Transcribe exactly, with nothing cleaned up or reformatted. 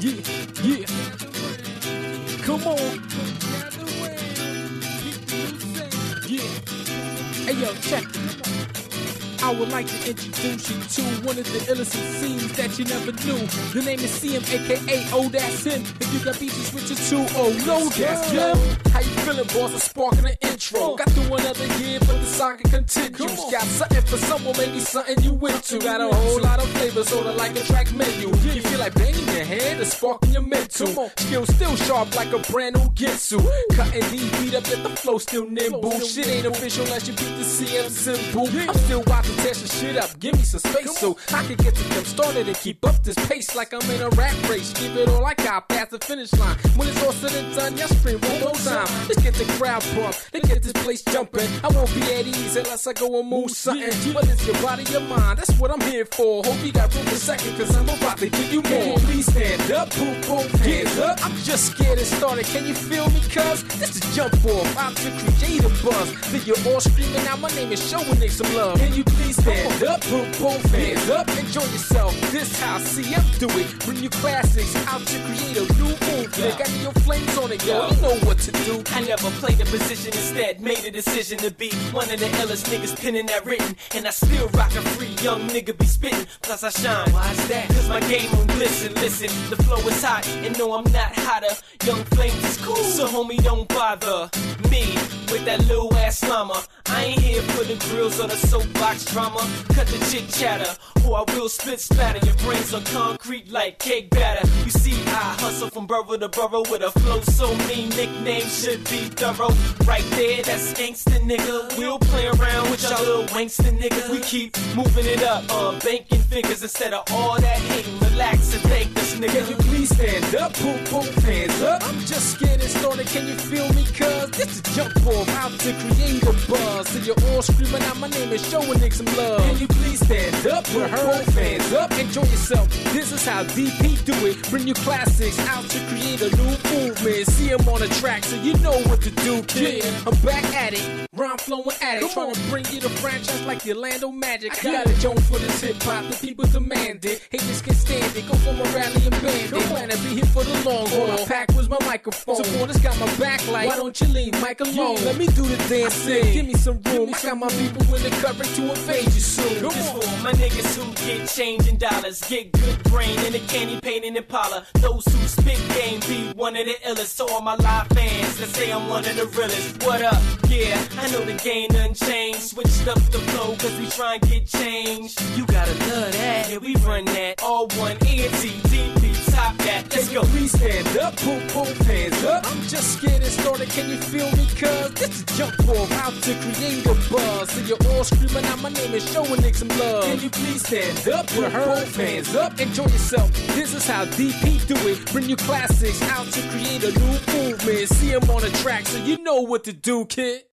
Yeah, yeah. Come on. Yeah. Hey yo, check it. I would like to introduce you to one of the illest scenes that you never knew. The name is C M, aka Oh That's Him. If you got beats, switch it to Oh No That's Him. How you feeling, boss? I'm sparking the intro. Got through another year, but the saga continues. Got something for someone, maybe something you into. Got a whole lot of flavor, sorta like a track menu. You feel like banging your head or sparking your mental. Skills still sharp like a brand new Gitsu. Cutting these beat up, yet the flow still nimble. Shit ain't official unless you beat the C M symbol. I'm still watching. Tear some shit up, give me some space so I can get to them started and keep up this pace like I'm in a rap race. Give it all I got past the finish line. When it's all said and done, y'all scream one more time. Let's get the crowd pumped, let's get this place jumping. I won't be at ease unless I go and move something. Whether it's your body or mind, that's what I'm here for. Hope you got room for a second, cause I'm about to give you more. Please stand up, boom, boom, hands up. I'm just scared it started, can you feel me? Cuz this is jump off, out to create a buzz. Then you're all screaming out my name and showing niggas some love. Can you please stand up, boom, boom, hands up, enjoy yourself. This how C M do it. Bring your classics out to create a new movement. Got your flames on it, yo. You know what to do. I never played a position, instead made a decision to be one of the illest niggas penning that written. And I still rock a free young nigga be spitting. Plus I shine. Why is that? Cause my game on glisten. Listen, the flow is hot, and no, I'm not hotter. Young flames is cool, so homie don't bother me with that little ass llama. I ain't here for the grills or the soapbox drama. Cut the chit chatter, or I will spit splatter your brains on concrete like cake batter. You see, I hustle from borough to borough with a flow so mean, nickname should be thorough. Right there, that's gangsta nigga. We'll play around with y'all little wanksta niggas. We keep moving it up, uh, banking figures instead of all that hating. Relax and thank this nigga. Can you please stand up, boom, boom, hands up? I'm just scared it started, can you feel me? Cuz this is jump off, out to create a buzz. So you're all screaming out my name and showing niggas some love. Can you please stand up, put both hands up, enjoy yourself. This is how D P do it. Bring your classics out to create a new movement. See them on the track so you know what to do, kid. Yeah, I'm back at it, rhyme flowing at it. Trying to bring you the franchise like the Orlando Magic. I got a joint for this hip hop, the people demand it. Haters can stand it, go for my rally and band. They plan to be here for the long haul. My pack was my microphone. Supporters got my back like, why don't you leave Mike alone? Let me do the dancing, give me some room. I got my people in the covering to invade you soon. This for my niggas who get change in dollars, get good brain in the candy painting Impala. Those who spit game be one of the illest. So all my live fans that say I'm one of the realest. What up? Yeah, I know the game done changed. Switched up the flow cause we try and get change. You gotta love that. Yeah, we run that. All one E N T D P, top that. Let's go. Please stand up, boom, boom, hands up. I'm just scared it started, can you feel me? Cuz this is jump off, out to create a buzz. So you're all screaming out my name and showing niggas some love. Can you please stand up, put both hands up, enjoy yourself. This is how D P do it. Bring your classics out to create a new movement. See them on the track so you know what to do, kid.